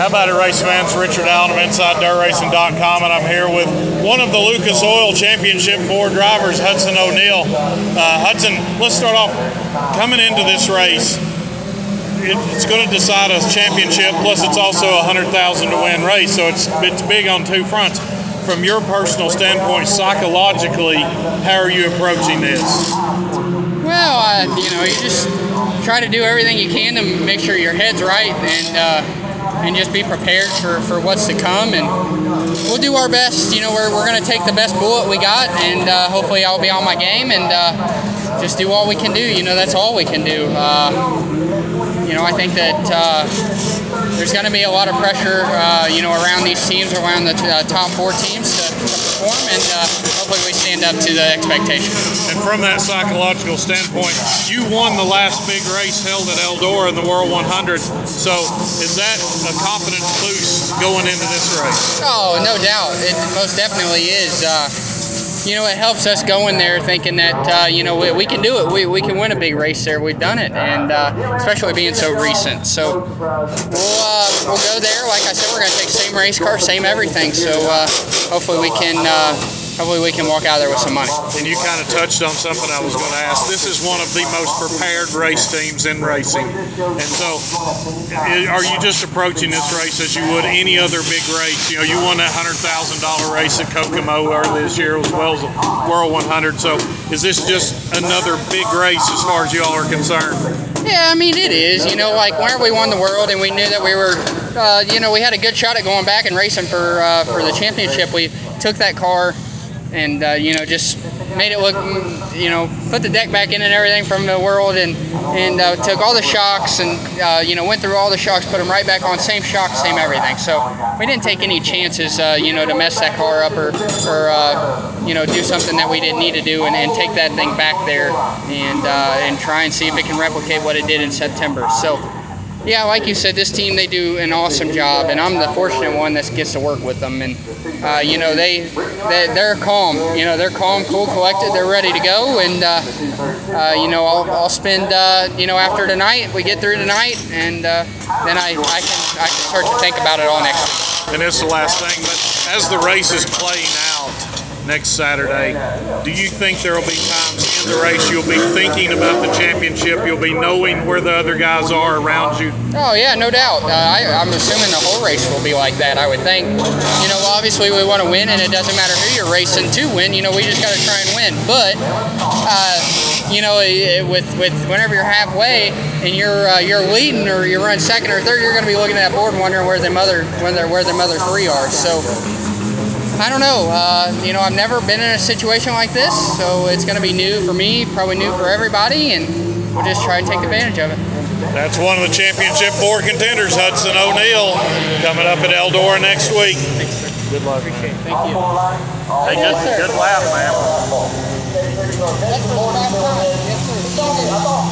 How about it, race fans? Richard Allen of InsideDirtRacing.com, and I'm here with one of the Lucas Oil Championship 4 drivers, Hudson O'Neal. Hudson, let's start off. Coming into this race, it's going to decide a championship, plus it's also a $100,000 to win race, so it's big on two fronts. From your personal standpoint, psychologically, how are you approaching this? Well, you just try to do everything you can to make sure your head's right and just be prepared for what's to come. And we'll do our best. We're going to take the best bullet we got, and hopefully I'll be on my game and just do all we can do. That's all we can do. I think that there's going to be a lot of pressure, around these teams, around the top 4 teams to perform, and hopefully we stand up to the expectations. And from that psychological standpoint, you won the last big race held at Eldora in the World 100. So is that a confidence boost going into this race? Oh, no doubt. It most definitely is. It helps us go in there thinking that, we can do it. We can win a big race there. We've done it, and especially being so recent. So we'll go there. Like I said, we're going to take the same race car, same everything. So hopefully we can walk out of there with some money. And you kind of touched on something I was going to ask. This is one of the most prepared race teams in racing. And so are you just approaching this race as you would any other big race? You won that $100,000 race at Kokomo earlier this year as well as the World 100. So is this just another big race as far as you all are concerned? Yeah, it is. Like whenever we won the World and we knew that we were, we had a good shot at going back and racing for the championship, we took that car and just made it look, put the deck back in and everything from the World, and took all the shocks and went through all the shocks, put them right back on, same shocks, same everything. So we didn't take any chances, to mess that car up or do something that we didn't need to do, and take that thing back there and try and see if it can replicate what it did in September. So. Yeah, like you said, this team, they do an awesome job, and I'm the fortunate one that gets to work with them. And they're calm. They're calm, cool, collected. They're ready to go. And I'll spend after tonight, we get through tonight, and then I can start to think about it all next week. And it's the last thing, but as the race is playing out next Saturday, do you think there will be times in the race you'll be thinking about the championship, you'll be knowing where the other guys are around you? Oh yeah, no doubt. I'm assuming the whole race will be like that, I would think. Obviously we want to win, and it doesn't matter who you're racing to win. We just got to try and win. But with whenever you're halfway and you're leading, or you're running second or third, you're going to be looking at that board and wondering where them other 3 are. So I don't know. I've never been in a situation like this, so it's going to be new for me, probably new for everybody, and we'll just try and take advantage of it. That's one of the Championship 4 contenders, Hudson O'Neal, coming up at Eldora next week. Thanks, sir. Good luck. Appreciate it. Thank you. Hey, good lap, man. That's the last time. Yes, sir.